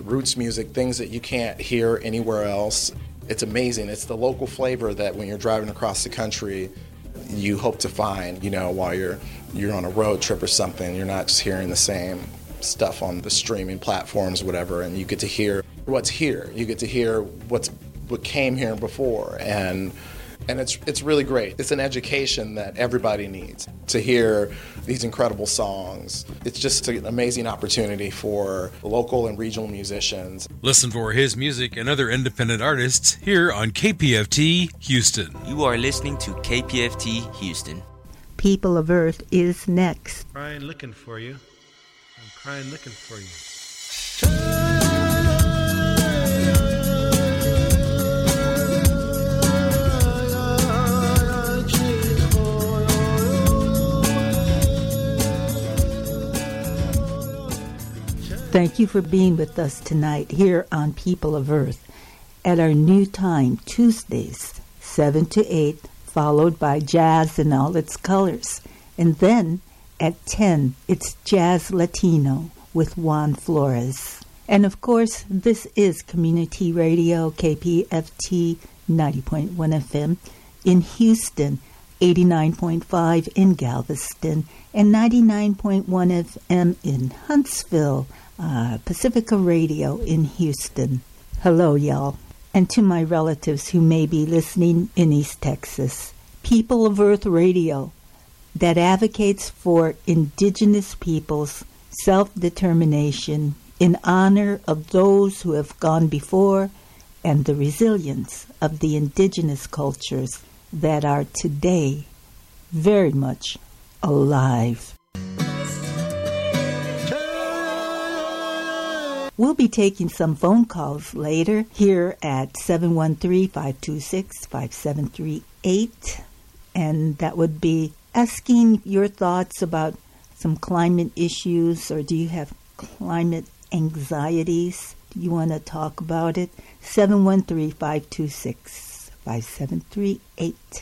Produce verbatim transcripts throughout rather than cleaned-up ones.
roots music, things that you can't hear anywhere else. It's amazing. It's the local flavor that when you're driving across the country, you hope to find, you know, while you're you're on a road trip or something. You're not just hearing the same stuff on the streaming platforms, whatever, and you get to hear what's here. You get to hear what's what came here before, and and it's it's really great. It's an education that everybody needs to hear these incredible songs. It's just an amazing opportunity for local and regional musicians. Listen for his music and other independent artists here on K P F T Houston. You are listening to K P F T Houston. People of Earth is next. Crying looking for you. I'm crying looking for you. Thank you for being with us tonight here on People of Earth at our new time, Tuesdays, seven to eight, followed by Jazz in all its colors. And then at ten, it's Jazz Latino with Juan Flores. And of course, this is Community Radio, K P F T ninety point one F M in Houston, eighty-nine point five in Galveston, and ninety-nine point one F M in Huntsville. Uh, Pacifica Radio in Houston. Hello, y'all. And to my relatives who may be listening in East Texas, People of Earth Radio that advocates for indigenous peoples' self-determination in honor of those who have gone before and the resilience of the indigenous cultures that are today very much alive. We'll be taking some phone calls later here at seven one three, five two six, five seven three eight. And that would be asking your thoughts about some climate issues, or do you have climate anxieties? Do you want to talk about it? seven one three, five two six, five seven three eight.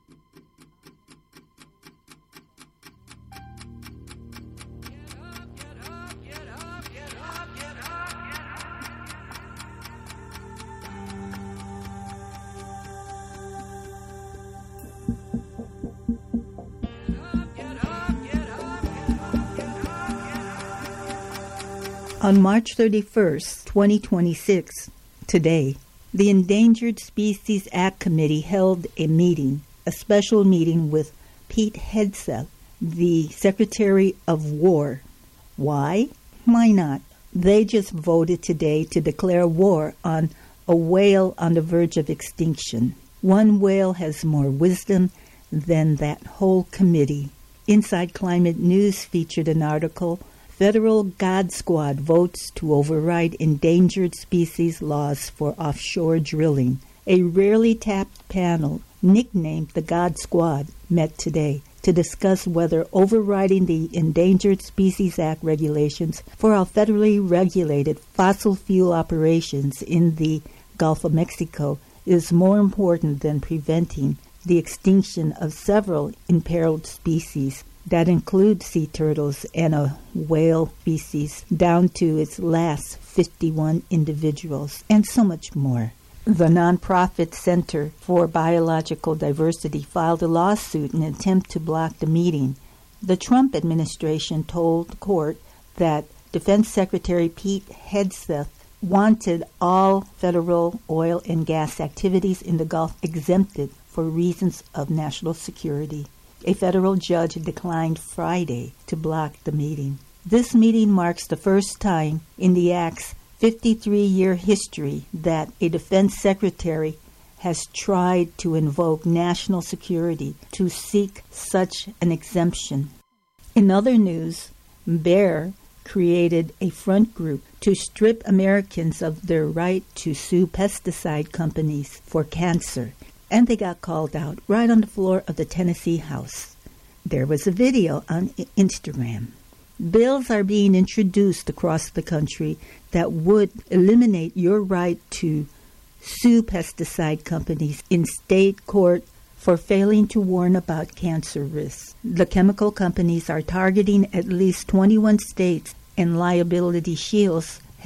On March thirty-first, twenty twenty-six, today, the Endangered Species Act Committee held a meeting, a special meeting with Pete Hegseth, the Secretary of War. Why? Why not? They just voted today to declare war on a whale on the verge of extinction. One whale has more wisdom than that whole committee. Inside Climate News featured an article, Federal God Squad votes to override endangered species laws for offshore drilling. A rarely tapped panel, nicknamed the God Squad, met today to discuss whether overriding the Endangered Species Act regulations for our federally regulated fossil fuel operations in the Gulf of Mexico is more important than preventing the extinction of several imperiled species that include sea turtles and a whale species down to its last fifty-one individuals, and so much more. The nonprofit Center for Biological Diversity filed a lawsuit in an attempt to block the meeting. The Trump administration told the court that Defense Secretary Pete Hegseth wanted all federal oil and gas activities in the Gulf exempted for reasons of national security. A federal judge declined Friday to block the meeting. This meeting marks the first time in the Act's fifty-three-year history that a defense secretary has tried to invoke national security to seek such an exemption. In other news, Bayer created a front group to strip Americans of their right to sue pesticide companies for cancer. And they got called out right on the floor of the Tennessee House. There was a video on Instagram. Bills are being introduced across the country that would eliminate your right to sue pesticide companies in state court for failing to warn about cancer risks. The chemical companies are targeting at least twenty-one states, and liability shields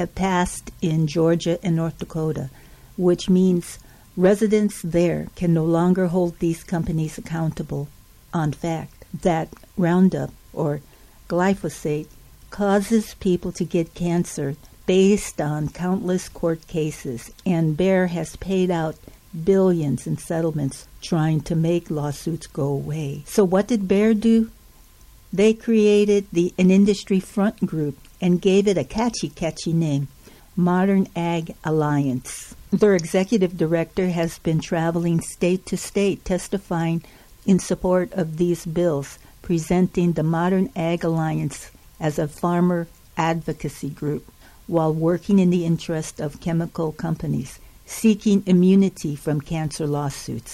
have passed in Georgia and North Dakota, which means residents there can no longer hold these companies accountable on fact that Roundup or glyphosate causes people to get cancer based on countless court cases, and Bayer has paid out billions in settlements trying to make lawsuits go away. So what did Bayer do? They created the an industry front group and gave it a catchy, catchy name, Modern Ag Alliance. Their executive director has been traveling state to state testifying in support of these bills, presenting the Modern Ag Alliance as a farmer advocacy group while working in the interest of chemical companies seeking immunity from cancer lawsuits.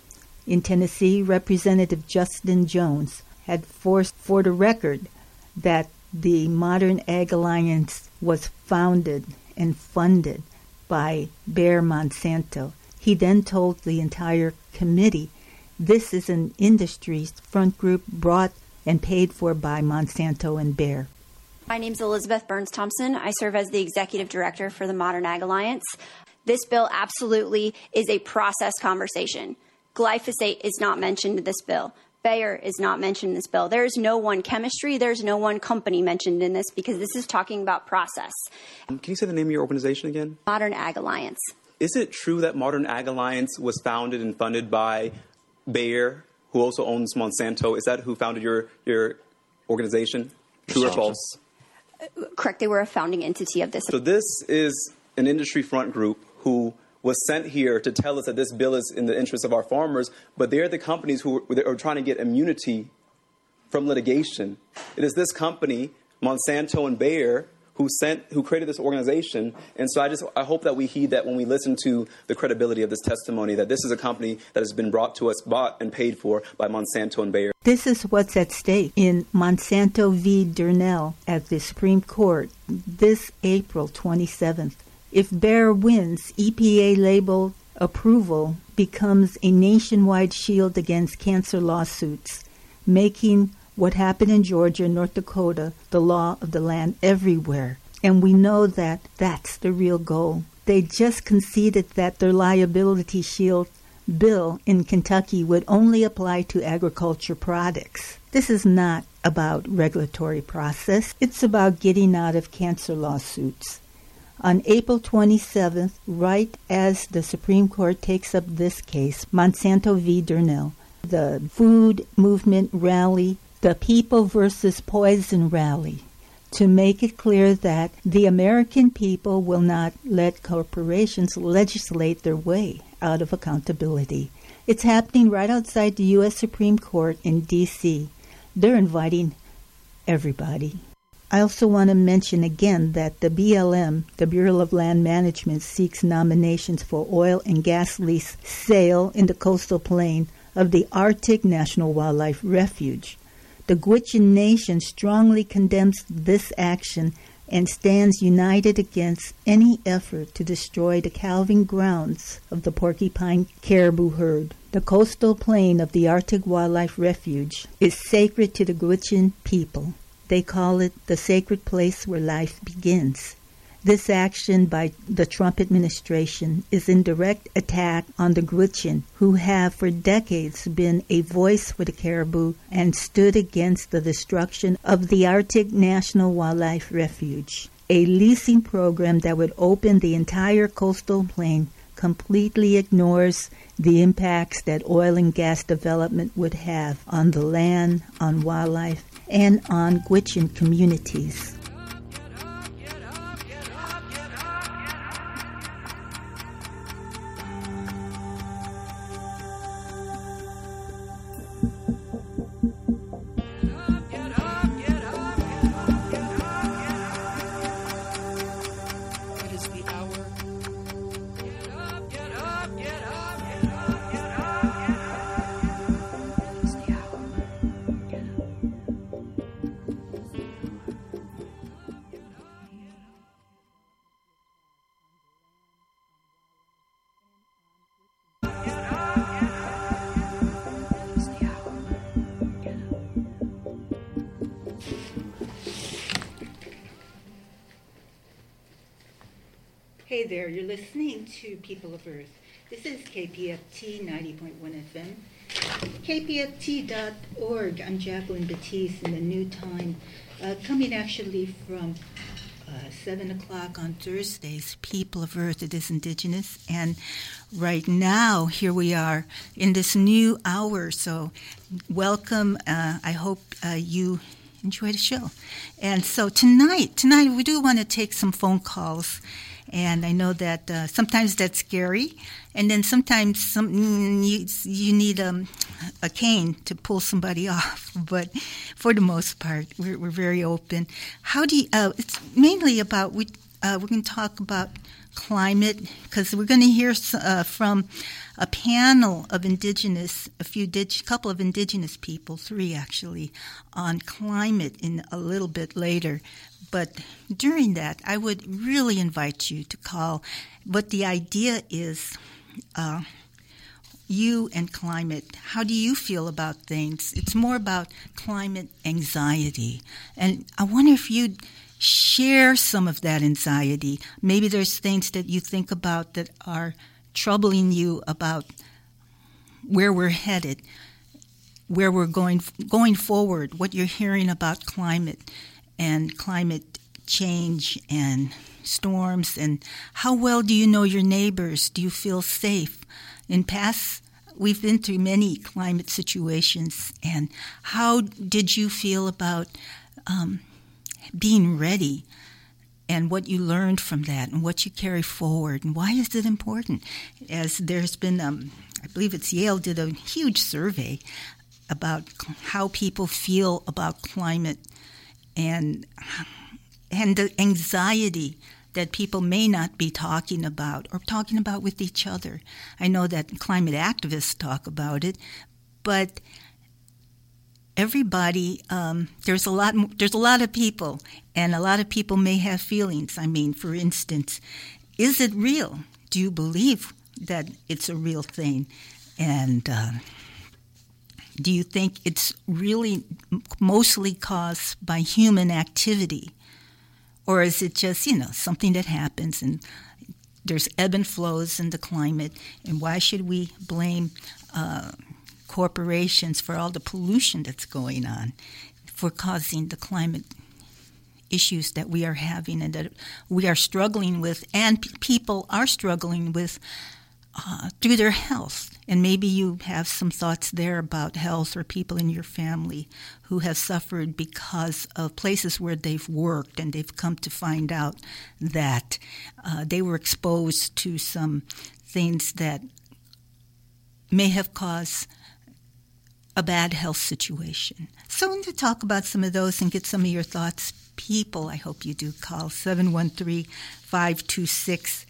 In Tennessee, Representative Justin Jones had forced for the record that the Modern Ag Alliance was founded and funded by Bayer Monsanto. He then told the entire committee, this is an industry front group brought and paid for by Monsanto and Bayer. My name is Elizabeth Burns Thompson. I serve as the executive director for the Modern Ag Alliance. This bill absolutely is a process conversation. Glyphosate is not mentioned in this bill. Bayer is not mentioned in this bill. There is no one chemistry, there's no one company mentioned in this because this is talking about process. Um, can you say the name of your organization again? Modern Ag Alliance. Is it true that Modern Ag Alliance was founded and funded by Bayer, who also owns Monsanto? Is that who founded your, your organization? True or false? Correct. They were a founding entity of this. So this is an industry front group who was sent here to tell us that this bill is in the interest of our farmers, but they're the companies who are, are trying to get immunity from litigation. It is this company, Monsanto and Bayer, who sent, who created this organization. And so I just, I hope that we heed that when we listen to the credibility of this testimony, that this is a company that has been brought to us, bought and paid for by Monsanto and Bayer. This is what's at stake in Monsanto v. Durnell at the Supreme Court this April twenty-seventh. If Bayer wins, E P A-labeled approval becomes a nationwide shield against cancer lawsuits, making what happened in Georgia and North Dakota the law of the land everywhere. And we know that that's the real goal. They just conceded that their liability shield bill in Kentucky would only apply to agriculture products. This is not about regulatory process. It's about getting out of cancer lawsuits. On April twenty-seventh, right as the Supreme Court takes up this case, Monsanto v. Durnell, the food movement rally, the People versus Poison rally, to make it clear that the American people will not let corporations legislate their way out of accountability. It's happening right outside the U S Supreme Court in D C They're inviting everybody. I also want to mention again that the B L M, the Bureau of Land Management, seeks nominations for oil and gas lease sale in the coastal plain of the Arctic National Wildlife Refuge. The Gwich'in Nation strongly condemns this action and stands united against any effort to destroy the calving grounds of the porcupine caribou herd. The coastal plain of the Arctic Wildlife Refuge is sacred to the Gwich'in people. They call it the sacred place where life begins. This action by the Trump administration is in direct attack on the Gwich'in, who have for decades been a voice for the caribou and stood against the destruction of the Arctic National Wildlife Refuge. A leasing program that would open the entire coastal plain completely ignores the impacts that oil and gas development would have on the land, on wildlife, and on Gwich'in communities. Hey there, you're listening to People of Earth. This is K P F T ninety point one F M. K P F T dot org. I'm Jacqueline Batiste in the New Time, uh, coming actually from uh, seven o'clock on Thursdays, People of Earth. It is Indigenous. And right now, here we are in this new hour. So welcome. Uh, I hope uh, you enjoy the show. And so tonight, tonight we do want to take some phone calls. And I know that uh, sometimes that's scary, and then sometimes some, you, you need um, a cane to pull somebody off. But for the most part, we're, we're very open. How do you, uh, it's mainly about, we, uh, we're going to talk about climate, because we're going to hear uh, from a panel of indigenous, a few, dig, couple of indigenous people, three actually, on climate in a little bit later. But during that, I would really invite you to call. But the idea is uh, you and climate. How do you feel about things? It's more about climate anxiety. And I wonder if you'd share some of that anxiety. Maybe there's things that you think about that are troubling you about where we're headed, where we're going going forward, what you're hearing about climate and climate change and storms, and how well do you know your neighbors? Do you feel safe? In past, we've been through many climate situations, and how did you feel about um, being ready and what you learned from that and what you carry forward, and why is it important? As there's been, um, I believe it's Yale did a huge survey about how people feel about climate and and the anxiety that people may not be talking about or talking about with each other. I know that climate activists talk about it, but everybody, um, there's a lot. There's a lot of people, and a lot of people may have feelings. I mean, for instance, is it real? Do you believe that it's a real thing? And uh, do you think it's really mostly caused by human activity? Or is it just, you know, something that happens and there's ebb and flows in the climate, and why should we blame uh, corporations for all the pollution that's going on for causing the climate issues that we are having and that we are struggling with, and p- people are struggling with uh, through their health? And maybe you have some thoughts there about health or people in your family who have suffered because of places where they've worked, and they've come to find out that uh, they were exposed to some things that may have caused a bad health situation. So I'm going to talk about some of those and get some of your thoughts. People, I hope you do call seven one three, five two six,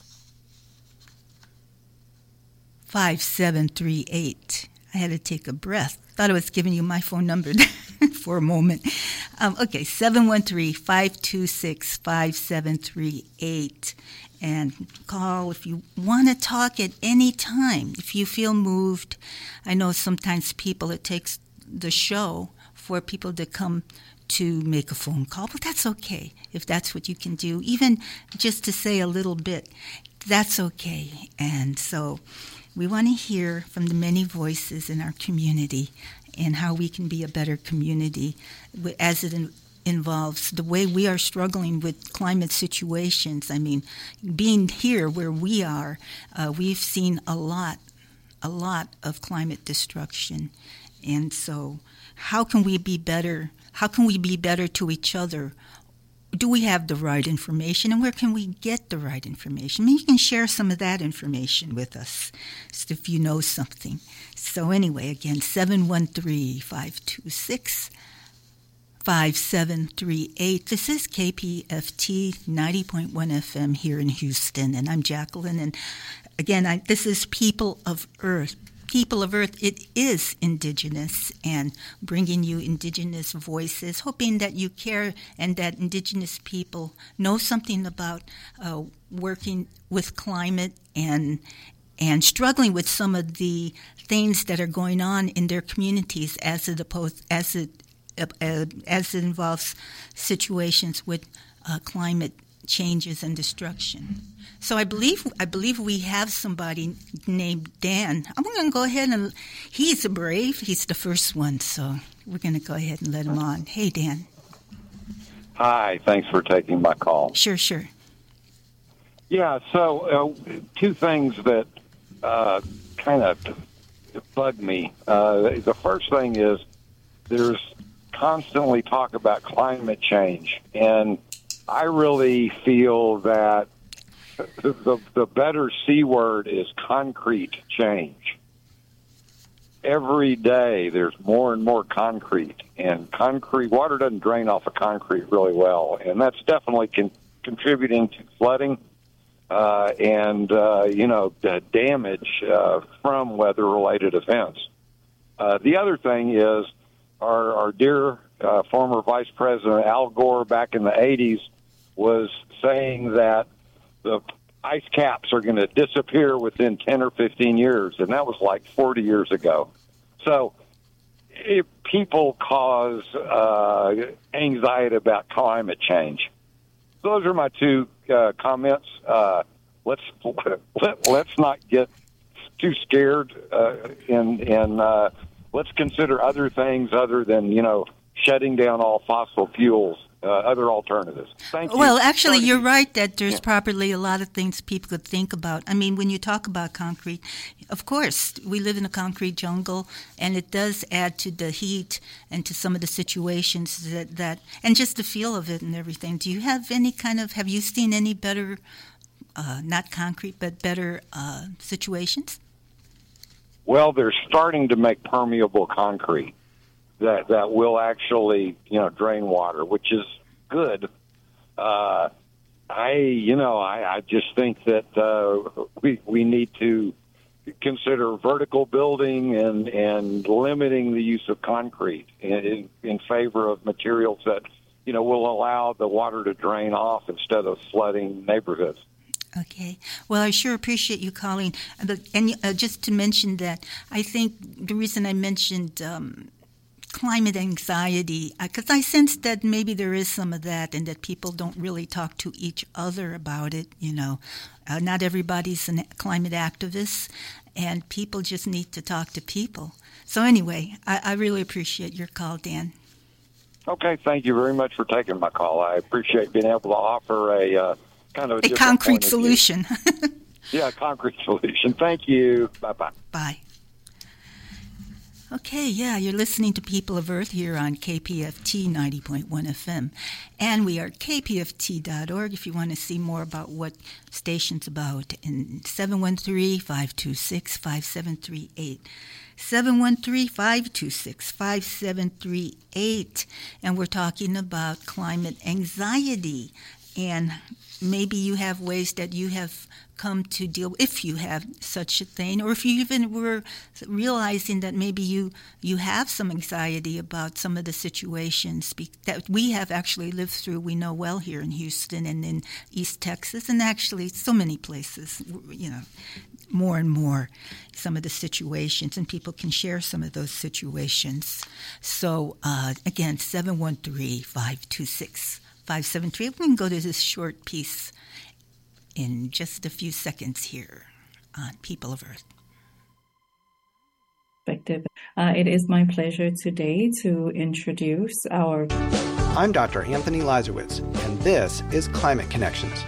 five seven three eight. I had to take a breath. Thought I was giving you my phone number for a moment. Um, okay, seven one three, five two six, five seven three eight. And call if you want to talk at any time, if you feel moved. I know sometimes people, it takes the show for people to come to make a phone call, but that's okay if that's what you can do. Even just to say a little bit, that's okay. And so we want to hear from the many voices in our community and how we can be a better community as it in, involves the way we are struggling with climate situations. I mean, being here where we are, uh, we've seen a lot, a lot of climate destruction. And so how can we be better? How can we be better to each other? Do we have the right information, and where can we get the right information? I mean, you can share some of that information with us if you know something. So anyway, again, seven one three, five two six, five seven three eight. This is K P F T ninety point one F M here in Houston, and I'm Jacqueline. And again, I, this is People of Earth. People of Earth, it is Indigenous, and bringing you Indigenous voices, hoping that you care and that Indigenous people know something about uh, working with climate and and struggling with some of the things that are going on in their communities as it opposed, as it uh, as it involves situations with uh, climate changes and destruction. So I believe I believe we have somebody named Dan. I'm going to go ahead and he's brave. He's the first one, so we're going to go ahead and let him on. Hey, Dan. Hi. Thanks for taking my call. Sure, sure. Yeah. So uh, two things that uh, kind of bug me. Uh, the first thing is there's constantly talk about climate change, and I really feel that the, the, the better C word is concrete change. Every day there's more and more concrete, and concrete water doesn't drain off of concrete really well, and that's definitely con- contributing to flooding uh, and, uh, you know, the damage uh, from weather-related events. Uh, the other thing is our, our dear uh, former Vice President Al Gore back in the eighties was saying that the ice caps are going to disappear within ten or fifteen years, and that was like forty years ago. So if people cause uh, anxiety about climate change. Those are my two uh, comments. Uh, let's let, let's not get too scared, uh, and and uh, let's consider other things other than, you know, shutting down all fossil fuels. Uh, other alternatives. Thank you. Well, actually, Sorry. you're right that there's Yeah. probably a lot of things people could think about. I mean, when you talk about concrete, of course, we live in a concrete jungle, and it does add to the heat and to some of the situations that, that and just the feel of it and everything. Do you have any kind of, have you seen any better, uh, not concrete, but better uh, situations? Well, they're starting to make permeable concrete that that will actually, you know, drain water, which is good. Uh, I, you know, I, I just think that uh, we we need to consider vertical building and, and limiting the use of concrete in, in favor of materials that, you know, will allow the water to drain off instead of flooding neighborhoods. Okay. Well, I sure appreciate you calling. And uh, just to mention that, I think the reason I mentioned um, climate anxiety, because I sense that maybe there is some of that and that people don't really talk to each other about it, you know. Uh, not everybody's a climate activist, and people just need to talk to people. So anyway, I, I really appreciate your call, Dan. Okay, thank you very much for taking my call. I appreciate being able to offer a uh, kind of a, A concrete solution. Yeah, a concrete solution. Thank you. Bye-bye. Bye. Okay, yeah, you're listening to People of Earth here on K P F T ninety point one F M. And we are k p f t dot org if you want to see more about what station's about. And seven one three, five two six, five seven three eight. seven one three, five two six, five seven three eight. And we're talking about climate anxiety. And maybe you have ways that you have come to deal, if you have such a thing, or if you even were realizing that maybe you, you have some anxiety about some of the situations be, that we have actually lived through, we know well here in Houston and in East Texas, and actually so many places, you know, more and more, some of the situations, and people can share some of those situations. So, uh, again, seven one three, five two six, five seven three. We can go to this short piece in just a few seconds here on People of Earth. Uh, it is my pleasure today to introduce our... I'm Doctor Anthony Lazarowitz, and this is Climate Connections.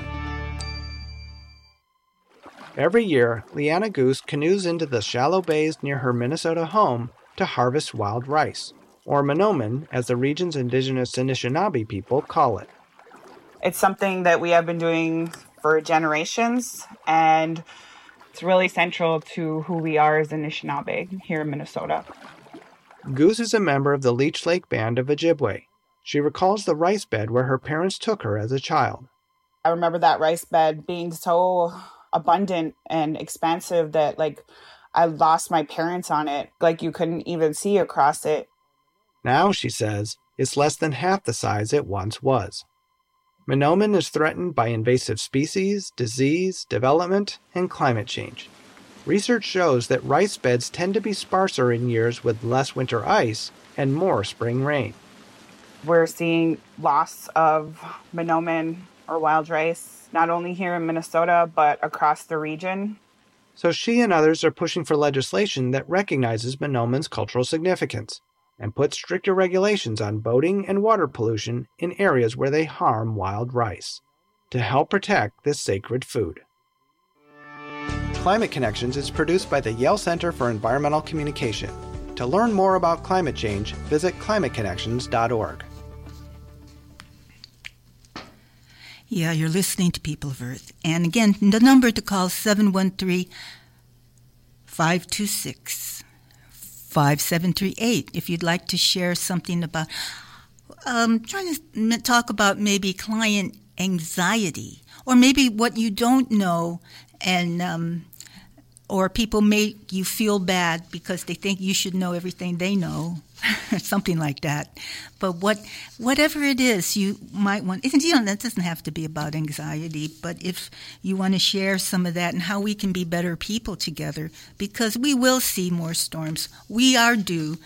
Every year, Leanna Goose canoes into the shallow bays near her Minnesota home to harvest wild rice, or Monoman, as the region's indigenous Anishinaabe people call it. It's something that we have been doing for generations, and it's really central to who we are as Anishinaabe here in Minnesota. Goose is a member of the Leech Lake Band of Ojibwe. She recalls the rice bed where her parents took her as a child. I remember that rice bed being so abundant and expansive that, like, I lost my parents on it. Like, you couldn't even see across it. Now, she says, it's less than half the size it once was. Monoman is threatened by invasive species, disease, development, and climate change. Research shows that rice beds tend to be sparser in years with less winter ice and more spring rain. We're seeing loss of Monoman or wild rice, not only here in Minnesota, but across the region. So she and others are pushing for legislation that recognizes Mahnomen's cultural significance and puts stricter regulations on boating and water pollution in areas where they harm wild rice to help protect this sacred food. Climate Connections is produced by the Yale Center for Environmental Communication. To learn more about climate change, visit climate connections dot org. Yeah, you're listening to People of Earth. And again, the number to call is seven one three, five two six, five seven three eight if you'd like to share something about, um, trying to talk about maybe client anxiety, or maybe what you don't know, and um, or people make you feel bad because they think you should know everything they know, something like that. But what, whatever it is, you might want, and you know, that doesn't have to be about anxiety, but if you want to share some of that and how we can be better people together, because we will see more storms. We are due,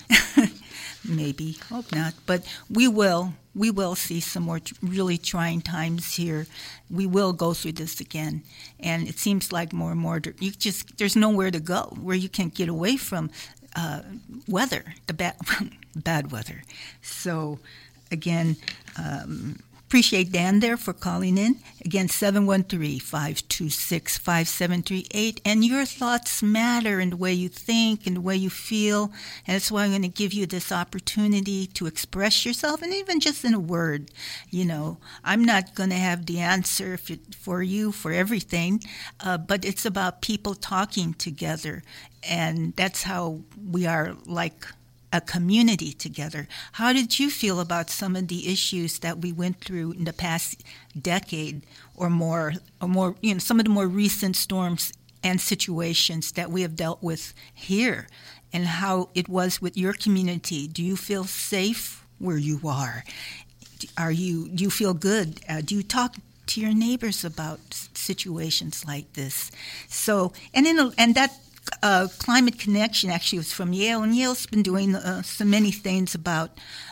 maybe, hope not, but we will. We will see some more t- really trying times here. We will go through this again, and it seems like more and more. You just there's nowhere to go where you can get away from uh, weather, the bad bad weather. So, again, um, appreciate Dan there for calling in. Again, seven one three, five two six, five seven three eight. And your thoughts matter in the way you think and the way you feel. And that's why I'm going to give you this opportunity to express yourself, and even just in a word. You know, I'm not going to have the answer if it, for you for everything, uh, but it's about people talking together. And that's how we are like a community together. How did you feel about some of the issues that we went through in the past decade or more, or more, you know, some of the more recent storms and situations that we have dealt with here, and how it was with your community? Do you feel safe where you are? Are you, do you feel good? Uh, do you talk to your neighbors about situations like this? So, and in a, and that Uh, Climate Connection actually was from Yale, and Yale's been doing uh, so many things about,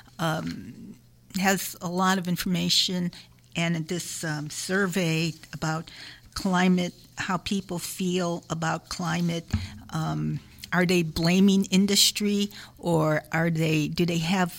um, has a lot of information, and this um, survey about climate, how people feel about climate. Um, are they blaming industry, or are they? Do they have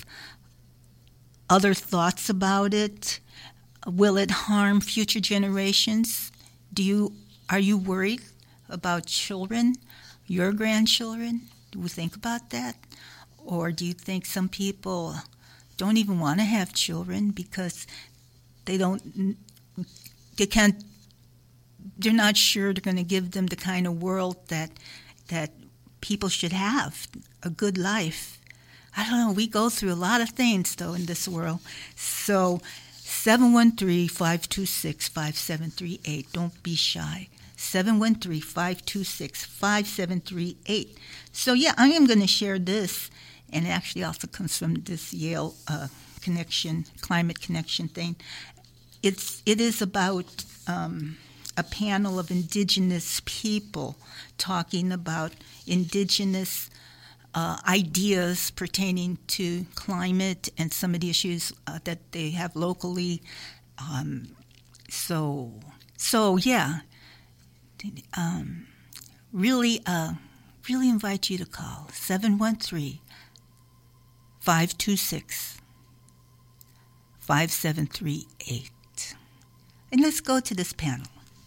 other thoughts about it? Will it harm future generations? Do you are you worried about children? Your grandchildren? Do we think about that? Or do you think some people don't even want to have children because they don't, they can't, they're not sure they're going to give them the kind of world that that people should have, a good life? I don't know. We go through a lot of things, though, in this world. So seven one three, five two six, five seven three eight. Don't be shy. seven one three, five two six, five seven three eight. So, yeah, I am going to share this, and it actually also comes from this Yale uh, connection, climate connection thing. It's, it is about um, a panel of indigenous people talking about indigenous uh, ideas pertaining to climate and some of the issues uh, that they have locally. Um, so, so, yeah. Um, really, uh, really invite you to call seven one three, five two six, five seven three eight. And let's go to this panel.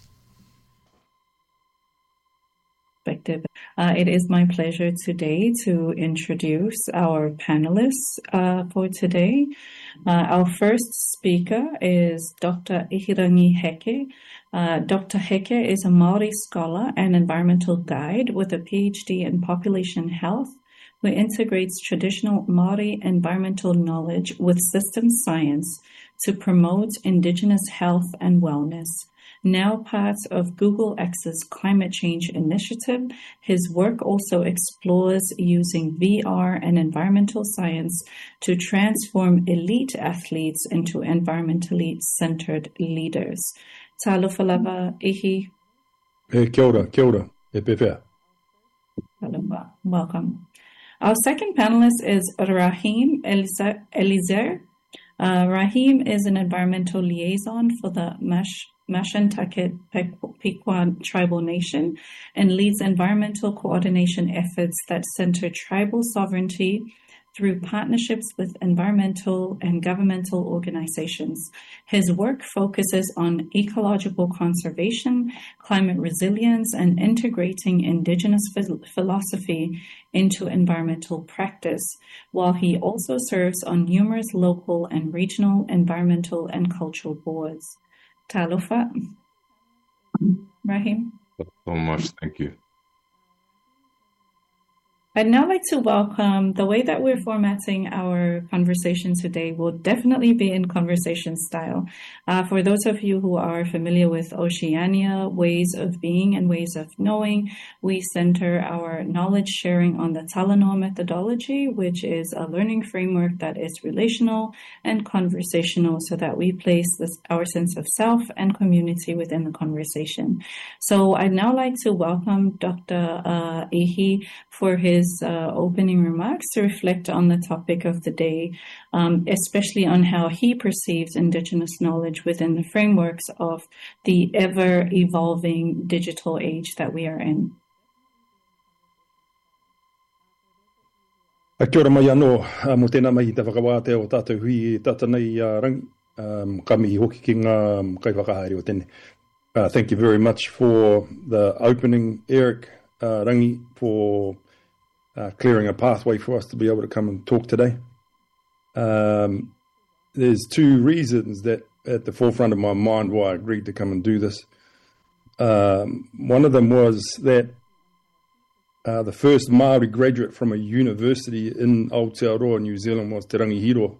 Uh, it is my pleasure today to introduce our panelists uh, for today. Uh, our first speaker is Doctor Ihirangi Heke. Uh, Doctor Heke is a Maori scholar and environmental guide with a P H D in population health, who integrates traditional Maori environmental knowledge with systems science to promote Indigenous health and wellness. Now part of Google X's climate change initiative, his work also explores using V R and environmental science to transform elite athletes into environmentally centered leaders. Talufalava ihi. Hey, kia ora, kia ora, e pewhia. Welcome. Our second panelist is Rahim Elizer. Uh, Rahim is an environmental liaison for the Mash, Mashantucket Pequot Tribal Nation and leads environmental coordination efforts that center tribal sovereignty through partnerships with environmental and governmental organizations. His work focuses on ecological conservation, climate resilience, and integrating indigenous ph- philosophy into environmental practice, while he also serves on numerous local and regional environmental and cultural boards. Talofa. Rahim. So much, thank you. I'd now like to welcome, the way that we're formatting our conversation today will definitely be in conversation style. Uh, for those of you who are familiar with Oceania, ways of being and ways of knowing, we center our knowledge sharing on the Talanoa methodology, which is a learning framework that is relational and conversational so that we place this, our sense of self and community within the conversation. So I'd now like to welcome Doctor Uh, Ihi for his uh, opening remarks to reflect on the topic of the day, um, especially on how he perceives Indigenous knowledge within the frameworks of the ever-evolving digital age that we are in. A kia ora mai anō, uh, mo tēnā mai te whakawātea o tātou hui e tata nei uh, rangi, um, ka mihi hoki ki ngā um, kai whakahaere o tēne. Uh, thank you very much for the opening, Eric, uh, rangi, for Uh, clearing a pathway for us to be able to come and talk today. Um, there's two reasons that at the forefront of my mind why I agreed to come and do this. Um, one of them was that uh, the first Māori graduate from a university in Aotearoa, New Zealand, was Te Rangihiro.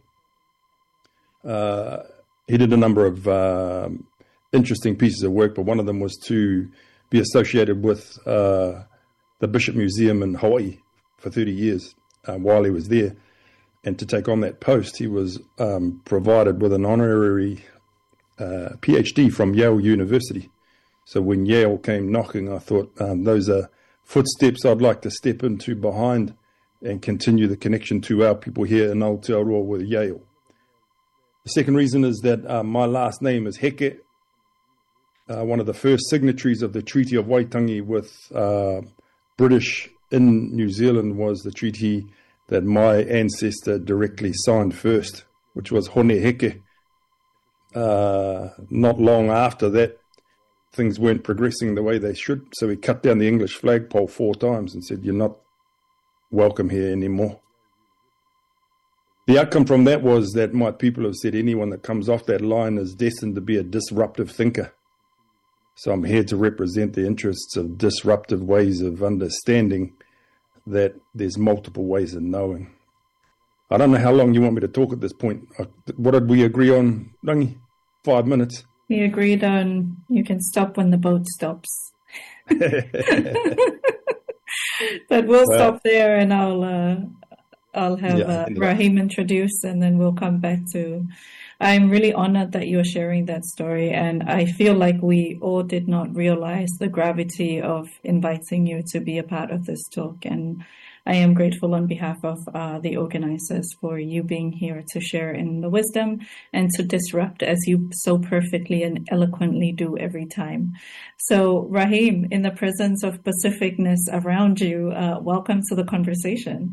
Uh, he did a number of um, interesting pieces of work, but one of them was to be associated with uh, the Bishop Museum in Hawaii for thirty years uh, while he was there. And to take on that post, he was um, provided with an honorary uh, PhD from Yale University. So when Yale came knocking, I thought, um, those are footsteps I'd like to step into behind and continue the connection to our people here in Aotearoa with Yale. The second reason is that uh, my last name is Heke. Uh, one of the first signatories of the Treaty of Waitangi with uh, British in New Zealand was the treaty that my ancestor directly signed first, which was Hone Heke. Uh, not long after that, things weren't progressing the way they should, so he cut down the English flagpole four times and said, "You're not welcome here anymore." The outcome from that was that my people have said anyone that comes off that line is destined to be a disruptive thinker. So I'm here to represent the interests of disruptive ways of understanding that there's multiple ways of knowing. I don't know how long you want me to talk at this point. What did we agree on, Rangi? Five minutes? We agreed on you can stop when the boat stops. But we'll well, stop there and I'll uh, I'll have yeah, uh, Rahim introduce and then we'll come back to... I'm really honored that you're sharing that story, and I feel like we all did not realize the gravity of inviting you to be a part of this talk, and I am grateful on behalf of uh, the organizers for you being here to share in the wisdom and to disrupt as you so perfectly and eloquently do every time. So, Rahim, in the presence of pacificness around you, uh, welcome to the conversation.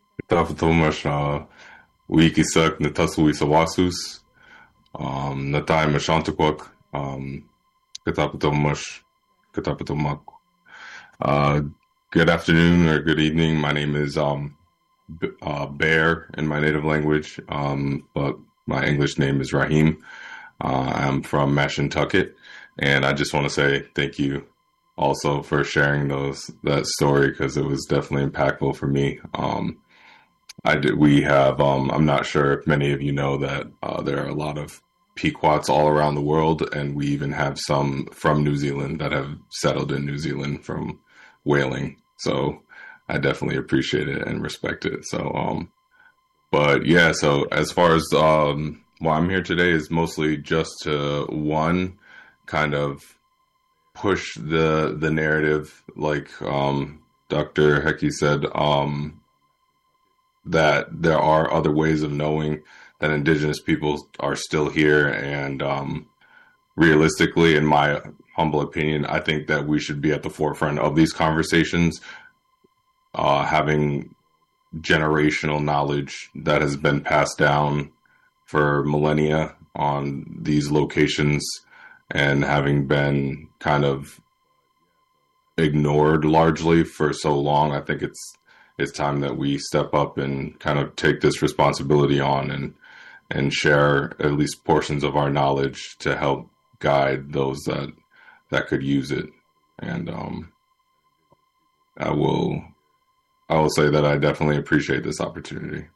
Um, Natai Mashantukwak, um, Katapatomush, Katapatomak. Uh, good afternoon or good evening. My name is, um, B- uh, Bear in my native language. Um, but my English name is Rahim. Uh, I'm from Mashantucket, and I just want to say thank you also for sharing those, that story, because it was definitely impactful for me. Um, I did, we have, um, I'm not sure if many of you know that, uh, there are a lot of Pequots all around the world, and we even have some from New Zealand that have settled in New Zealand from whaling. So I definitely appreciate it and respect it. So, um, but yeah, so as far as, um, why I'm here today is mostly just to, one, kind of push the, the narrative, like, um, Doctor Heke said, um, that there are other ways of knowing. that indigenous people are still here. And um, realistically, in my humble opinion, I think that we should be at the forefront of these conversations, uh, having generational knowledge that has been passed down for millennia on these locations and having been kind of ignored largely for so long. I think it's it's time that we step up and kind of take this responsibility on and and share at least portions of our knowledge to help guide those that that could use it. And um, I will I will say that I definitely appreciate this opportunity.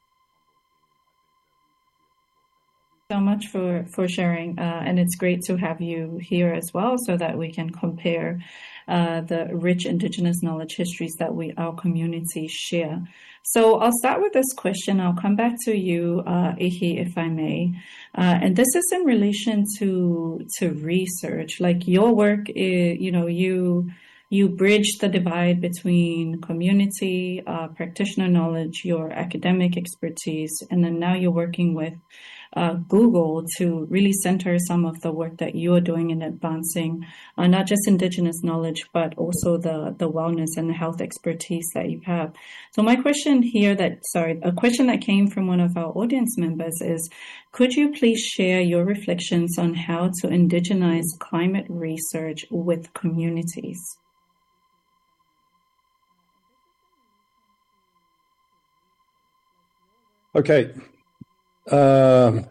So much for for sharing, uh, and it's great to have you here as well, so that we can compare uh, the rich Indigenous knowledge histories that we our communities share. So I'll start with this question. I'll come back to you, uh, Ihi, if I may, uh, and this is in relation to to research. Like your work, is, you know, you. You bridge the divide between community, uh, practitioner knowledge, your academic expertise, and then now you're working with uh, Google to really center some of the work that you're doing in advancing uh, not just Indigenous knowledge, but also the, the wellness and the health expertise that you have. So my question here that, sorry, a question that came from one of our audience members is, could you please share your reflections on how to indigenize climate research with communities? Okay. Um,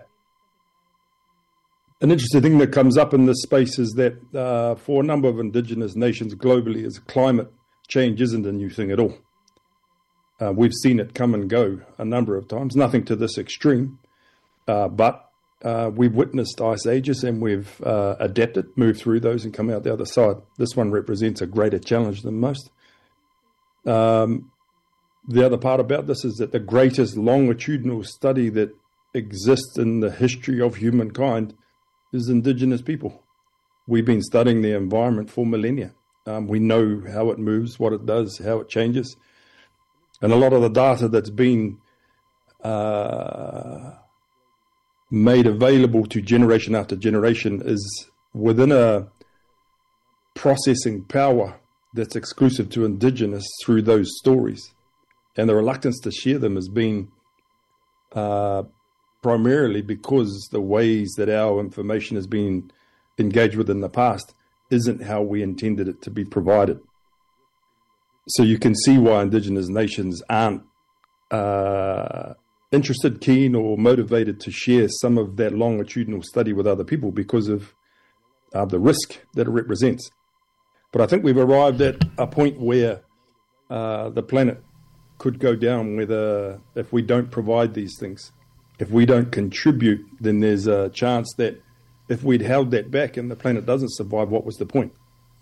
an interesting thing that comes up in this space is that uh, for a number of indigenous nations globally, is climate change isn't a new thing at all. Uh, we've seen it come and go a number of times, nothing to this extreme, uh, but uh, we've witnessed ice ages and we've uh, adapted, moved through those and come out the other side. This one represents a greater challenge than most. Um, The other part about this is that the greatest longitudinal study that exists in the history of humankind is Indigenous people. We've been studying the environment for millennia. Um, we know how it moves, what it does, how it changes. And a lot of the data that's been uh, made available to generation after generation is within a processing power that's exclusive to Indigenous through those stories. And the reluctance to share them has been uh, primarily because the ways that our information has been engaged with in the past isn't how we intended it to be provided. So you can see why Indigenous nations aren't uh, interested, keen, or motivated to share some of that longitudinal study with other people because of uh, the risk that it represents. But I think we've arrived at a point where uh, the planet could go down whether if we don't provide these things. If we don't contribute, then there's a chance that if we'd held that back and the planet doesn't survive, what was the point?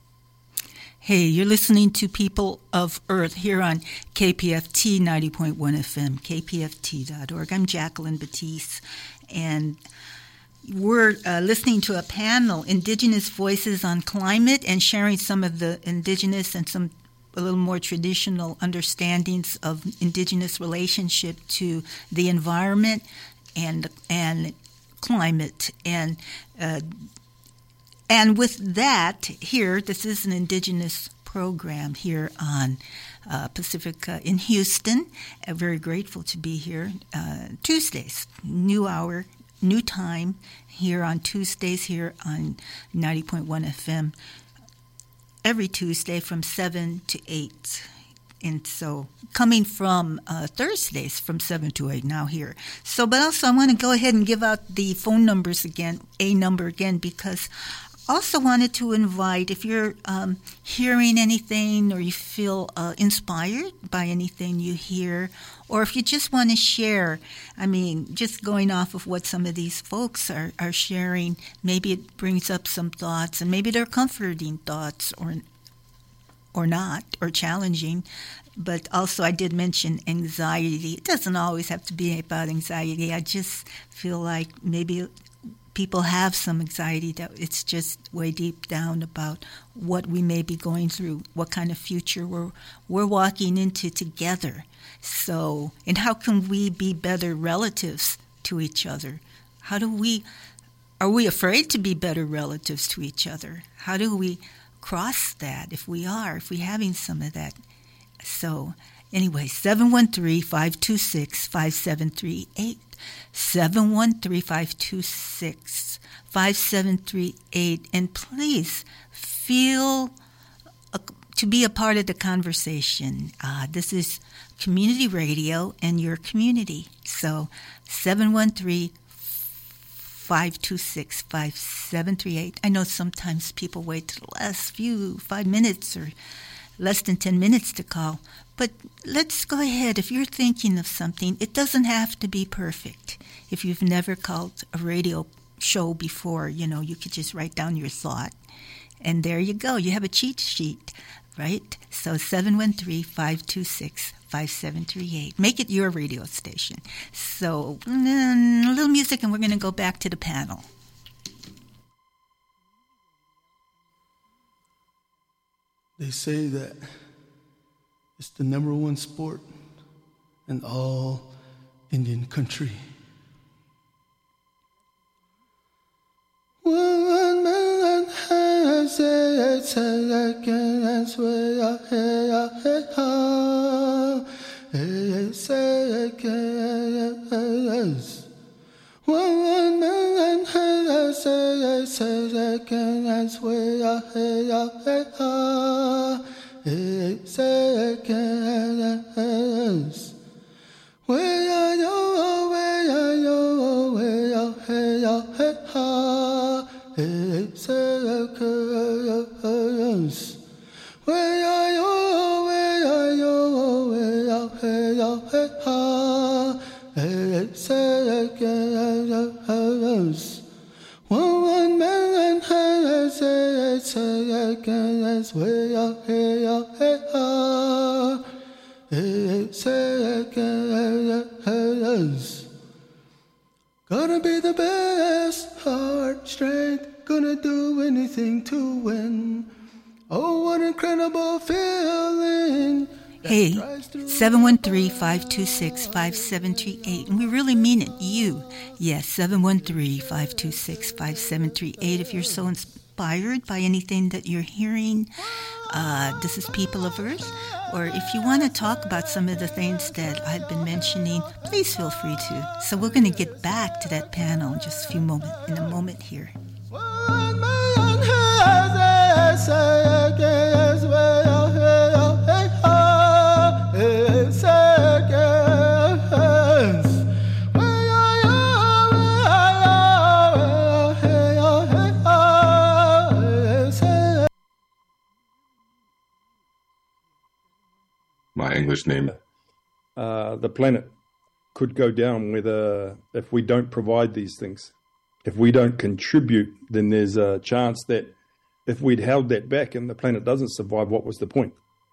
Hey, you're listening to People of Earth here on K P F T ninety point one F M, K P F T dot org. I'm Jacqueline Batiste, and we're uh, listening to a panel, Indigenous Voices on Climate, and sharing some of the Indigenous and some a little more traditional understandings of Indigenous relationship to the environment and and climate. And uh, and with that, here, this is an Indigenous program here on uh, Pacifica in Houston. I'm very grateful to be here. Uh, Tuesdays, new hour, new time here on Tuesdays here on ninety point one F M. Every Tuesday from seven to eight. And so coming from uh, Thursdays from seven to eight now here. So, but also I want to go ahead and give out the phone numbers again, a number again, because also wanted to invite, if you're um, hearing anything or you feel uh, inspired by anything you hear, or if you just want to share, I mean, just going off of what some of these folks are, are sharing, maybe it brings up some thoughts, and maybe they're comforting thoughts or or not, or challenging. But also I did mention anxiety. It doesn't always have to be about anxiety. I just feel like maybe people have some anxiety that it's just way deep down about what we may be going through, what kind of future we're we're walking into together. So, and how can we be better relatives to each other? How do we, are we afraid to be better relatives to each other? How do we cross that if we are, if we're having some of that? So anyway, seven one three, five two six, five seven three eight. seven one three, five two six, five seven three eight. And please feel a, to be a part of the conversation. Uh, this is community radio and your community. So seven one three, five two six, five seven three eight. I know sometimes people wait to the last few, five minutes or less than ten minutes to call. But let's go ahead. If you're thinking of something, it doesn't have to be perfect. If you've never called a radio show before, you know, you could just write down your thought. And there you go. You have a cheat sheet, right? So seven one three, five two six, five seven three eight. Make it your radio station. So mm, a little music and we're going to go back to the panel. They say that it's the number one sport in all Indian country. One man has a second as we are here, a second. One man has a second as we are here, a second. Where are you? Where are you? Where are you? Hey, seconds. Where are you? Where are you? Where are you? Hey, seconds. One man has a seconds. Where are you? Hey, seconds. Gonna be the best, heart strength, gonna do anything to win. Oh, what incredible feeling. Hey, seven one three, five two six, five seven three eight. And we really mean it, you. Yes, seven one three, five two six, five seven three eight. If you're so inspired by anything that you're hearing, uh, this is People of Earth. Or if you want to talk about some of the things that I've been mentioning, please feel free to. So we're going to get back to that panel in just a few moments, in a moment here. My English name. Uh, the planet could go down whether if we don't provide these things. If we don't contribute, then there's a chance that if we'd held that back and the planet doesn't survive, what was the point?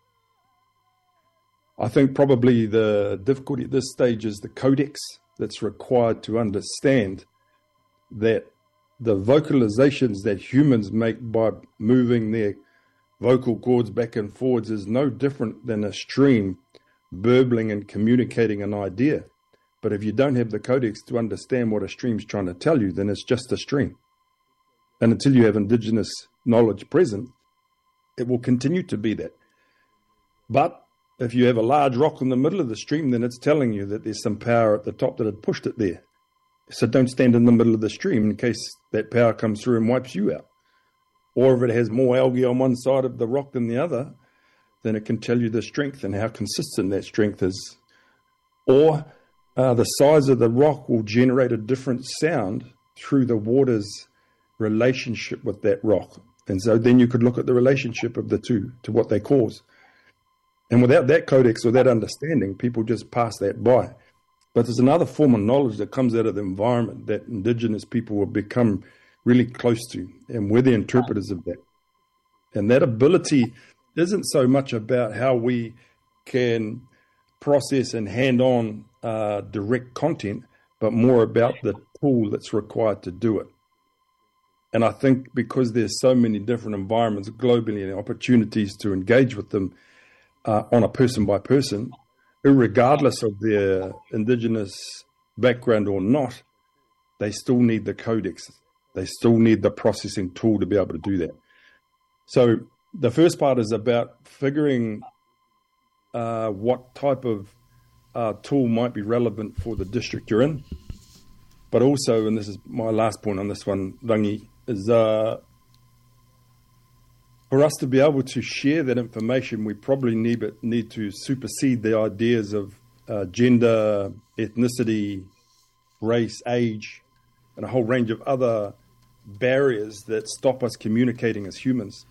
I think probably the difficulty at this stage is the codex that's required to understand that the vocalizations that humans make by moving their vocal cords back and forwards is no different than a stream burbling and communicating an idea. But if you don't have the codex to understand what a stream's trying to tell you, then it's just a stream. And until you have indigenous knowledge present, it will continue to be that. But if you have a large rock in the middle of the stream, then it's telling you that there's some power at the top that had pushed it there. So don't stand in the middle of the stream in case that power comes through and wipes you out. Or if it has more algae on one side of the rock than the other, then it can tell you the strength and how consistent that strength is. Or uh, the size of the rock will generate a different sound through the water's relationship with that rock. And so then you could look at the relationship of the two to what they cause. And without that codex or that understanding, people just pass that by. But there's another form of knowledge that comes out of the environment that indigenous people will become really close to, and we're the interpreters of that. And that ability isn't so much about how we can process and hand on uh, direct content, but more about the tool that's required to do it. And I think because there's so many different environments globally and opportunities to engage with them uh, on a person by person, irregardless of their indigenous background or not, they still need the codex. They still need the processing tool to be able to do that. So the first part is about figuring uh, what type of uh, tool might be relevant for the district you're in. But also, and this is my last point on this one, Rangi, is uh, for us to be able to share that information, we probably need, need to supersede the ideas of uh, gender, ethnicity, race, age, and a whole range of other barriers that stop us communicating as humans.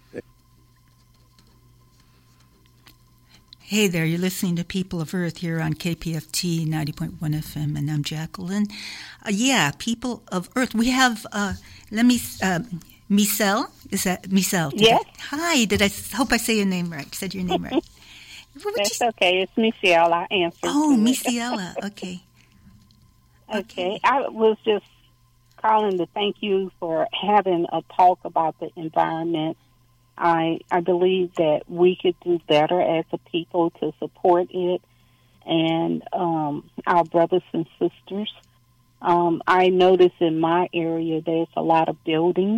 Hey there, you're listening to People of Earth here on K P F T ninety point one F M, and I'm Jacqueline. Uh, yeah, People of Earth. We have, uh, let me, uh, Michelle, is that Michelle? Yes. I, hi, did I, hope I say your name right, said your name right. That's you, okay, it's Michelle, I answered. Oh, Michelle, okay. okay. Okay, I was just calling to thank you for having a talk about the environment. I I believe that we could do better as a people to support it and um, our brothers and sisters. Um, I notice in my area there's a lot of buildings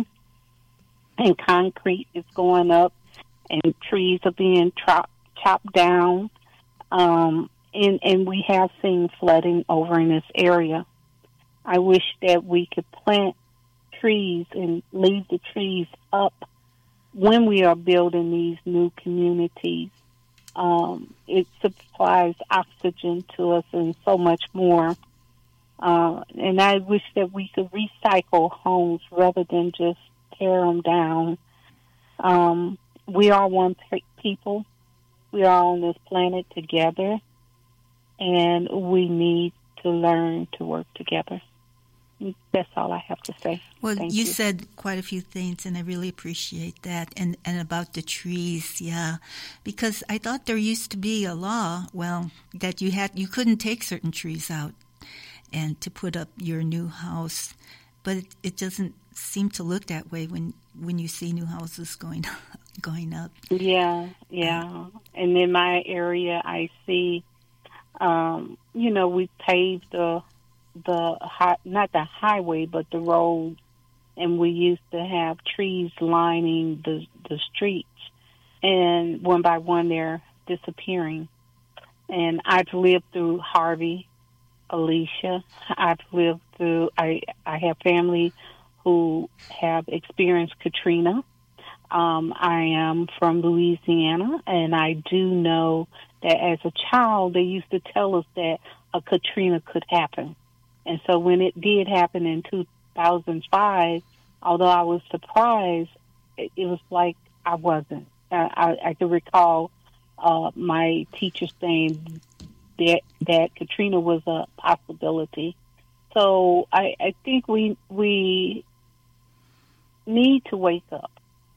and concrete is going up and trees are being chop, chopped down. Um, and, and we have seen flooding over in this area. I wish that we could plant trees and leave the trees up when we are building these new communities. Um, it supplies oxygen to us and so much more. Uh, and I wish that we could recycle homes rather than just tear them down. Um, we are one pe- people. We are on this planet together, and we need to learn to work together. That's all I have to say. Well, Thank you, you said quite a few things, and I really appreciate that. And, and about the trees, yeah, because I thought there used to be a law, well, that you had you couldn't take certain trees out and to put up your new house, but it, it doesn't seem to look that way when when you see new houses going going up. Yeah, yeah. And in my area, I see, um, you know, we paved the. the high, not the highway, but the road, and we used to have trees lining the the streets, and one by one they're disappearing. And I've lived through Harvey, Alicia. I've lived through. I I have family who have experienced Katrina. Um, I am from Louisiana, and I do know that as a child they used to tell us that a Katrina could happen. And so when it did happen in two thousand five, although I was surprised, it, it was like I wasn't. I, I, I can recall uh, my teacher saying that, that Katrina was a possibility. So I, I think we we need to wake up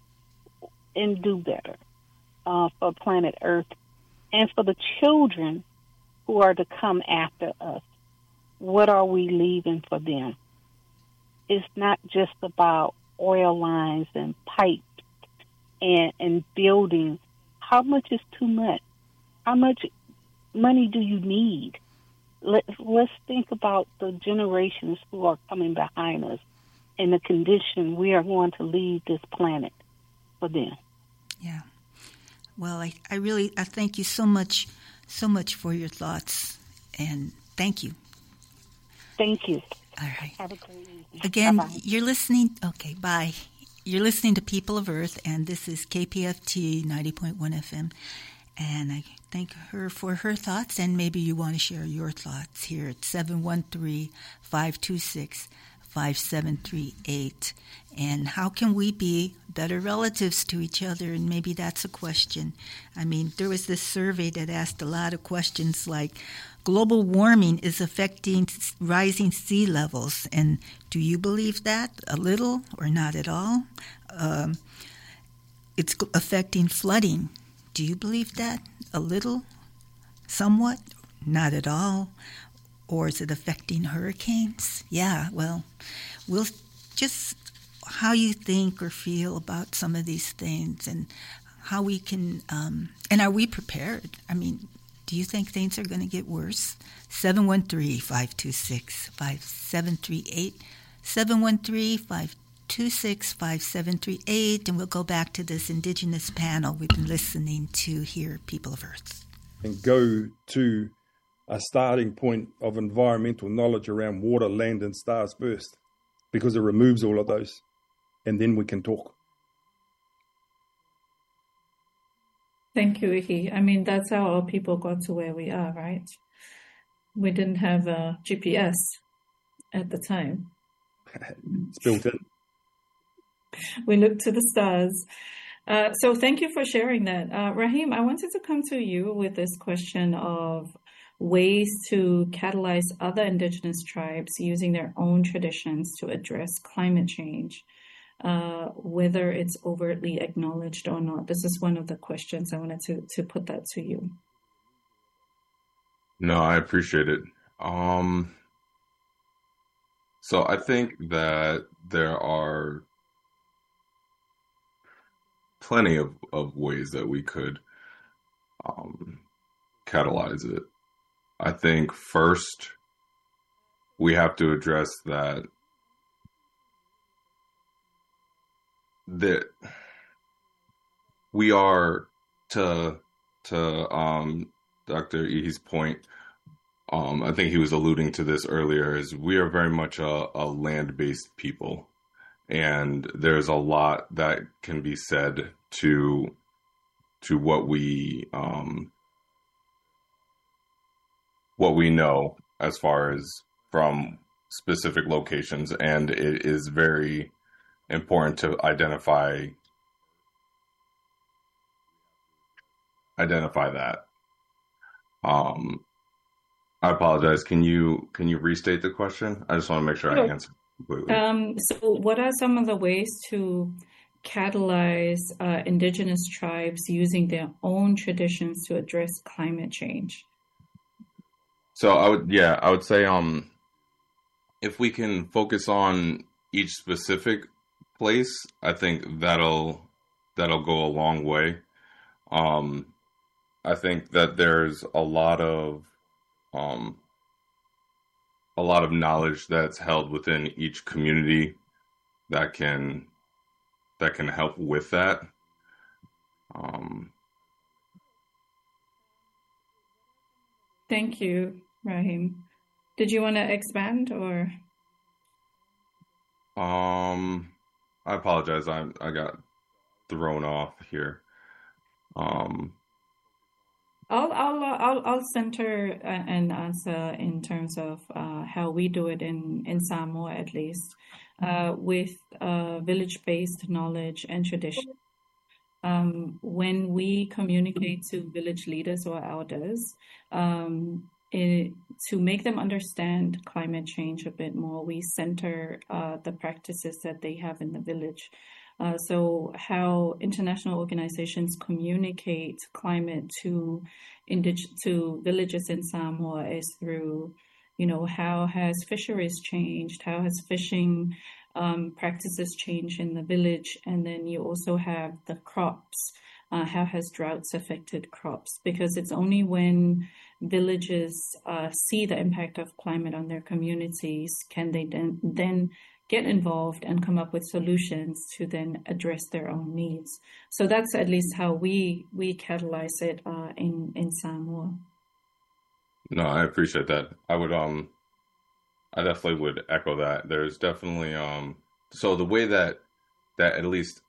and do better uh, for planet Earth and for the children who are to come after us. What are we leaving for them? It's not just about oil lines and pipes and, and buildings. How much is too much? How much money do you need? Let, let's think about the generations who are coming behind us and the condition we are going to leave this planet for them. Yeah. Well, I, I really I thank you so much, so much for your thoughts, and thank you. Thank you. All right. Have a great evening. Again, Bye-bye. You're listening. Okay, bye. You're listening to People of Earth, and this is K P F T ninety point one F M. And I thank her for her thoughts, and maybe you want to share your thoughts here at seven one three, five two six, five seven three eight. And how can we be better relatives to each other? And maybe that's a question. I mean, there was this survey that asked a lot of questions like, global warming is affecting rising sea levels. And do you believe that? A little or not at all? Um, it's affecting flooding. Do you believe that? A little? Somewhat? Not at all? Or is it affecting hurricanes? Yeah, well, we'll just how you think or feel about some of these things and how we can, um, and are we prepared? I mean, Do you think things are going to get worse? seven one three, five two six, five seven three eight, seven one three, five two six, five seven three eight, and we'll go back to this Indigenous panel we've been listening to here, People of Earth. And go to a starting point of environmental knowledge around water, land, and stars first, because it removes all of those, and then we can talk. Thank you, Ihi. I mean, that's how our people got to where we are, right? We didn't have a G P S at the time. It's built in. We looked to the stars. Uh, so thank you for sharing that. Uh, Rahim, I wanted to come to you with this question of ways to catalyze other Indigenous tribes using their own traditions to address climate change. Uh, whether it's overtly acknowledged or not. This is one of the questions I wanted to, to put that to you. No, I appreciate it. Um, so I think that there are plenty of, of ways that we could um, catalyze it. I think first we have to address that that we are, to to um, Doctor Ihi's point, um, I think he was alluding to this earlier, is we are very much a, a land-based people. And there's a lot that can be said to to what we um, what we know as far as from specific locations, and it is very important to identify identify that. Um, I apologize. Can you can you restate the question? I just want to make sure Sure. I answer completely. Um, so what are some of the ways to catalyze uh, Indigenous tribes using their own traditions to address climate change? So I would, yeah, I would say, um, if we can focus on each specific place, I think that'll that'll go a long way. Um, I think that there's a lot of um, a lot of knowledge that's held within each community that can that can help with that. Um, Thank you, Rahim. Did you want to expand or? Um, I apologize. I I got thrown off here. Um, I'll I'll I'll I'll center a- an answer in terms of uh, how we do it in in Samoa, at least, uh, with uh, village-based knowledge and tradition. Um, when we communicate to village leaders or elders, um, it, to make them understand climate change a bit more, we center uh, the practices that they have in the village. Uh, so how international organizations communicate climate to indig- to villages in Samoa is through, you know, how has fisheries changed? How has fishing um, practices changed in the village? And then you also have the crops. Uh, how has droughts affected crops? Because it's only when villages uh, see the impact of climate on their communities can they then, then get involved and come up with solutions to then address their own needs. So that's at least how we we catalyze it uh, in in Samoa. no, I appreciate that. I would um, I definitely would echo that. There's definitely um, so the way that that at least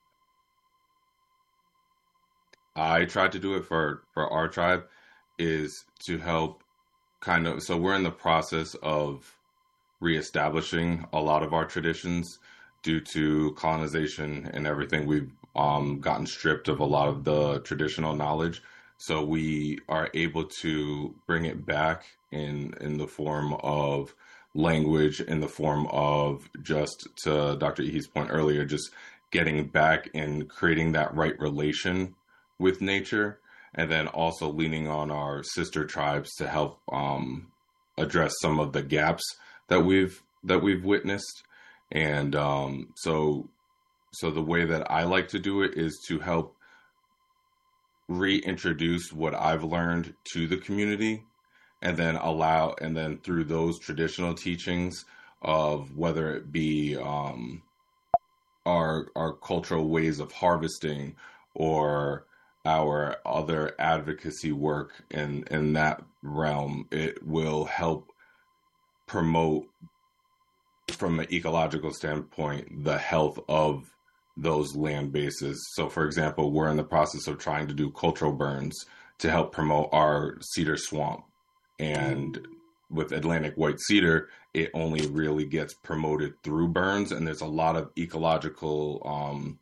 I tried to do it for for our tribe is to help kind of. So we're in the process of reestablishing a lot of our traditions due to colonization and everything. We've um, gotten stripped of a lot of the traditional knowledge. So we are able to bring it back in in the form of language, in the form of, just to Doctor Ihi's point earlier, just getting back and creating that right relation with nature, and then also leaning on our sister tribes to help um, address some of the gaps that we've that we've witnessed. And um, so so the way that I like to do it is to help reintroduce what I've learned to the community, and then allow, and then through those traditional teachings of whether it be um, our our cultural ways of harvesting or our other advocacy work in in that realm, it will help promote, from an ecological standpoint, the health of those land bases. So, for example, we're in the process of trying to do cultural burns to help promote our cedar swamp. And with Atlantic white cedar, it only really gets promoted through burns. And there's a lot of ecological um,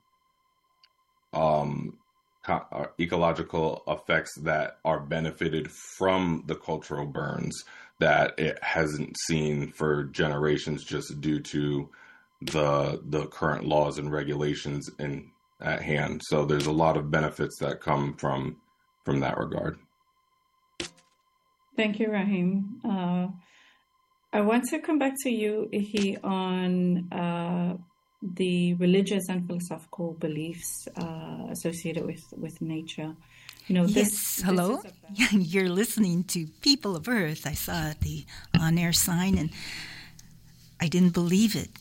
um, co- ecological effects that are benefited from the cultural burns that it hasn't seen for generations, just due to the the current laws and regulations in at hand. So there's a lot of benefits that come from from that regard. Thank you, Rahim. Uh, I want to come back to you, Ihi, on uh, the religious and philosophical beliefs uh, associated with, with nature. You know, yes, this, hello. This You're listening to People of Earth. I saw the on-air sign and I didn't believe it.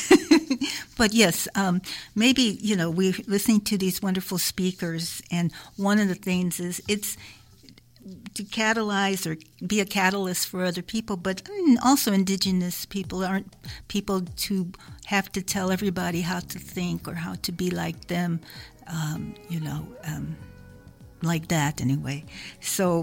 But yes, um, maybe, you know, we're listening to these wonderful speakers, and one of the things is it's to catalyze or be a catalyst for other people, but also indigenous people aren't people to have to tell everybody how to think or how to be like them, um, you know, um, like that anyway. So,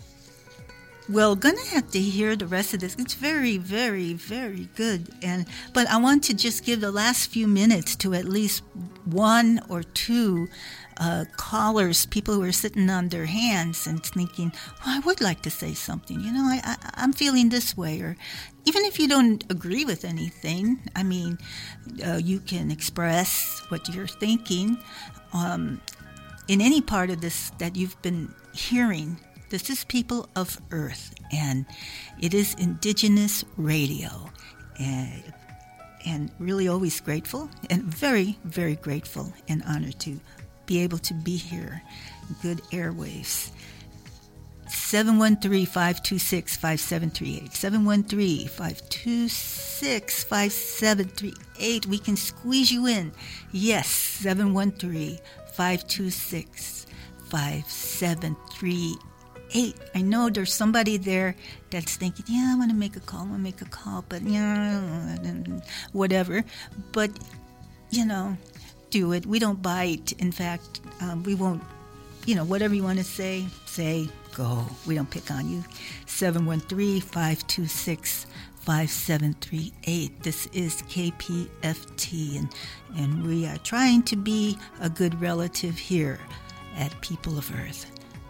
well, gonna have to hear the rest of this. It's very, very, very good. And but I want to just give the last few minutes to at least one or two uh, callers, people who are sitting on their hands and thinking, well, I would like to say something. You know, I, I, I'm feeling this way. Or even if you don't agree with anything, I mean, uh, you can express what you're thinking um, in any part of this that you've been hearing. This is People of Earth, and it is Indigenous radio. And, and really always grateful, and very, very grateful and honored to be able to be here. Good airwaves. seven one three, five two six, five seven three eight. seven one three, five two six, five seven three eight. We can squeeze you in. Yes, seven one three, five two six, five seven three eight. Eight. I know there's somebody there that's thinking, yeah, I want to make a call, I want to make a call, but yeah, whatever. But, you know, do it. We don't bite. In fact, um, we won't, you know, whatever you want to say, say, go. We don't pick on you. seven one three, five two six, five seven three eight. This is K P F T, and, and we are trying to be a good relative here at People of Earth.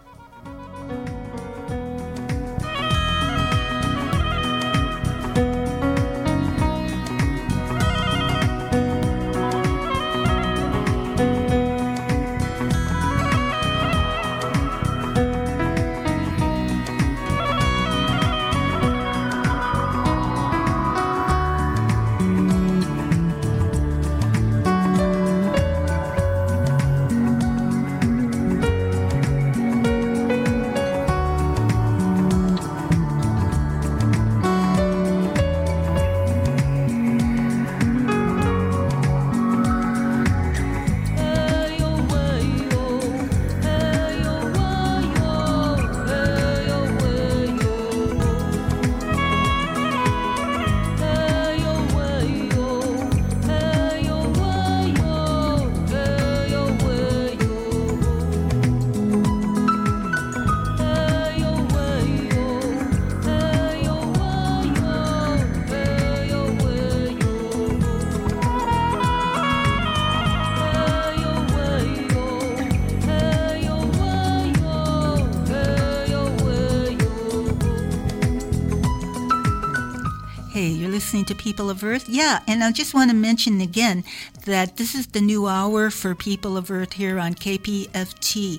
Listening to People of Earth. Yeah, and I just want to mention again that this is the new hour for People of Earth here on K P F T.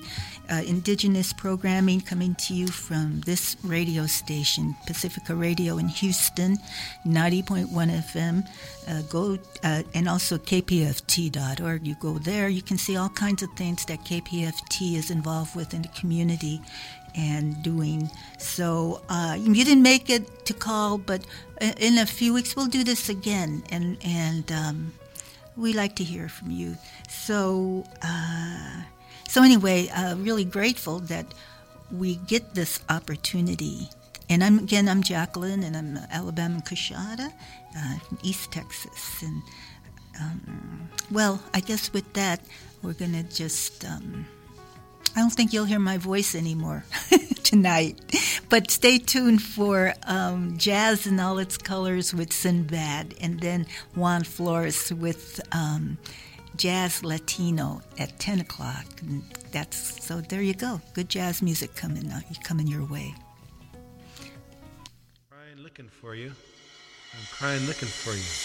uh, indigenous programming coming to you from this radio station, Pacifica Radio in Houston, ninety point one F M. Uh, go uh, and also K P F T dot org. You go there, you can see all kinds of things that K P F T is involved with in the community and doing. So uh, you didn't make it to call, but in a few weeks we'll do this again, and and um, we like to hear from you. So uh, so anyway, uh, really grateful that we get this opportunity. And I'm again, I'm Jacqueline, and I'm Alabama Coshada uh, from East Texas. And um, well, I guess with that, we're gonna just. Um, I don't think you'll hear my voice anymore tonight, but stay tuned for um, Jazz in All Its Colors with Sinbad, and then Juan Flores with um, Jazz Latino at ten o'clock. And that's so. There you go. Good jazz music coming uh, coming your way. Crying, looking for you. I'm crying, looking for you.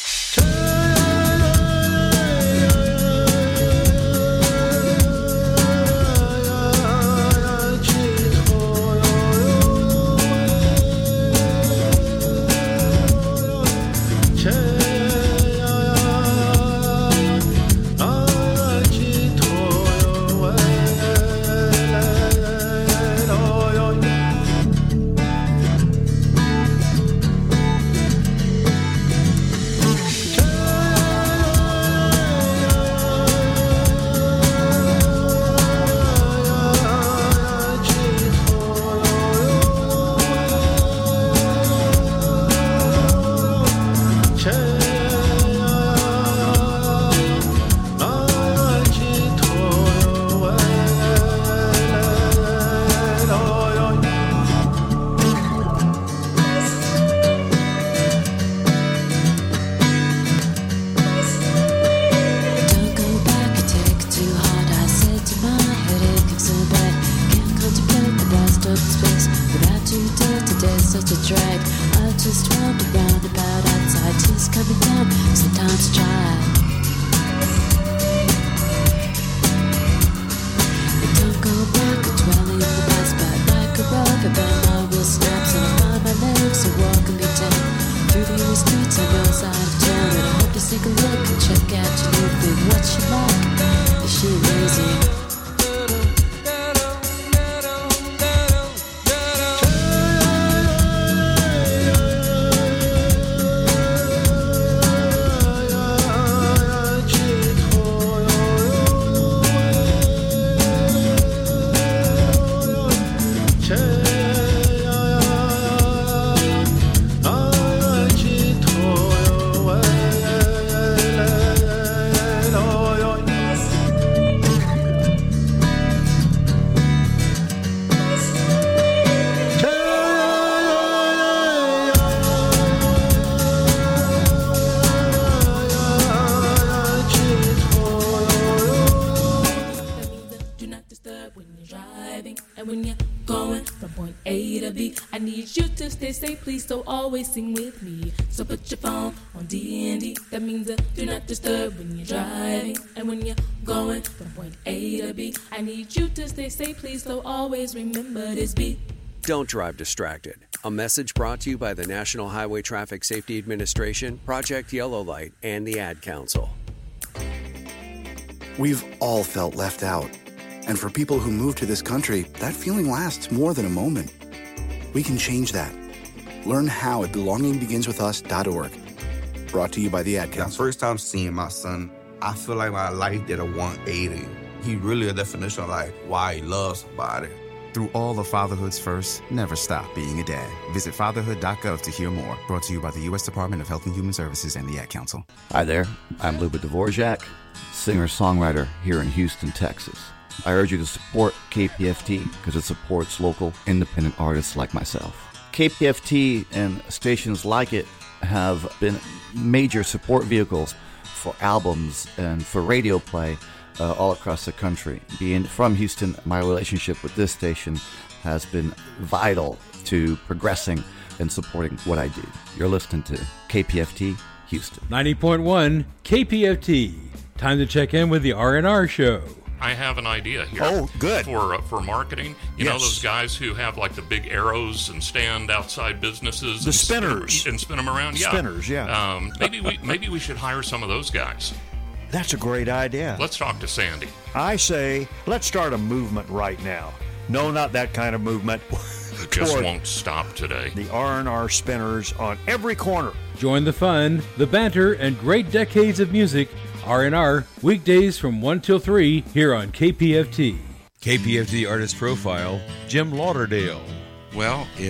Please don't always sing with me. So put your phone on D and D. That means uh, do not disturb when you're driving. And when you're going from point A to B, I need you to stay safe. Please don't always remember this beat. Don't drive distracted. A message brought to you by the National Highway Traffic Safety Administration, Project Yellow Light, and the Ad Council. We've all felt left out. And for people who move to this country, that feeling lasts more than a moment. We can change that. Learn how at belonging begins with us dot org. Brought to you by the Ad Council. The first time seeing my son, I feel like my life did a one eighty. He really a definition of like why he loves somebody. Through all of Fatherhood's first, never stop being a dad. Visit fatherhood dot gov to hear more. Brought to you by the U S Department of Health and Human Services and the Ad Council. Hi there, I'm Luba Dvorak, singer-songwriter here in Houston, Texas. I urge you to support K P F T because it supports local independent artists like myself. K P F T and stations like it have been major support vehicles for albums and for radio play uh, all across the country. Being from Houston, my relationship with this station has been vital to progressing and supporting what I do. You're listening to K P F T Houston. ninety point one K P F T. Time to check in with the R and R Show. I have an idea here. Oh, good. For uh, for marketing. You Yes. know those guys who have like the big arrows and stand outside businesses. The and spin 'em- spinners. and spin them around. Yeah. Spinners, yeah. Um, maybe we maybe we should hire some of those guys. That's a great idea. Let's talk to Sandy. I say, let's start a movement right now. No, not that kind of movement. It just Toward won't stop today. The R and R spinners on every corner. Join the fun, the banter, and great decades of music. R and R, weekdays from one till three here on K P F T. K P F T Artist Profile, Jim Lauderdale. Well,